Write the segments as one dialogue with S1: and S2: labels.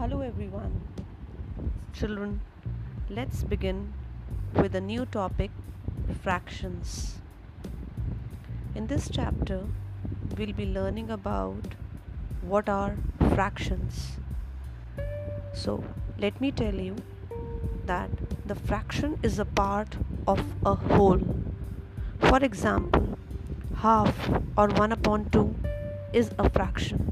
S1: Hello everyone. Children, let's begin with a new topic, fractions. In this chapter, we'll be learning about what are fractions. So, let me tell you that the fraction is a part of a whole. For example, half or 1 upon 2 is a fraction.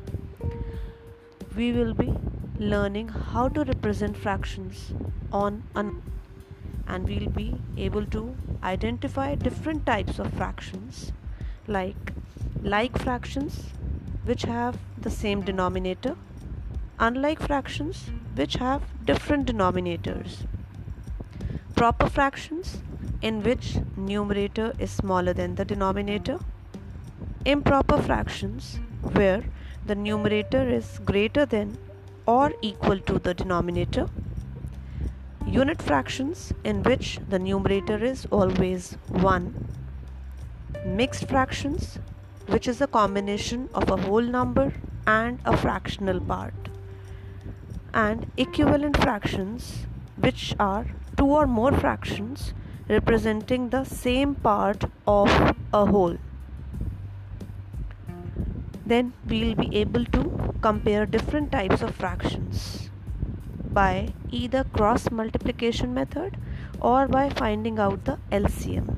S1: We will be learning how to represent fractions on an and we'll be able to identify different types of fractions like fractions which have the same denominator, unlike fractions which have different denominators, proper fractions in which numerator is smaller than the denominator, improper fractions where the numerator is greater than or equal to the denominator, unit fractions in which the numerator is always 1, mixed fractions which is a combination of a whole number and a fractional part, and equivalent fractions which are two or more fractions representing the same part of a whole. Then we'll be able to compare different types of fractions by either cross multiplication method or by finding out the LCM.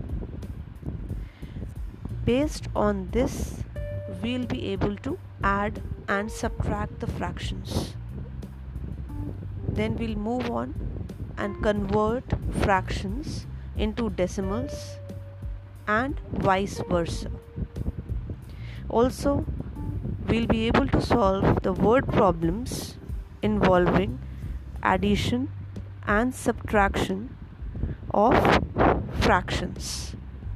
S1: Based on this, we'll be able to add and subtract the fractions. Then we'll move on and convert fractions into decimals and vice versa. Also, we'll be able to solve the word problems involving addition and subtraction of fractions.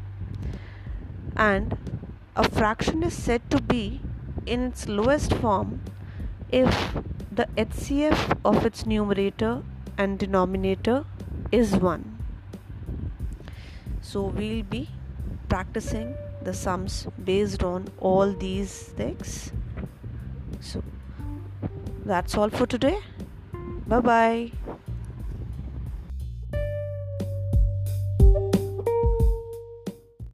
S1: And a fraction is said to be in its lowest form if the HCF of its numerator and denominator is 1. So we'll be practicing the sums based on all these things. So that's all for today. Bye bye.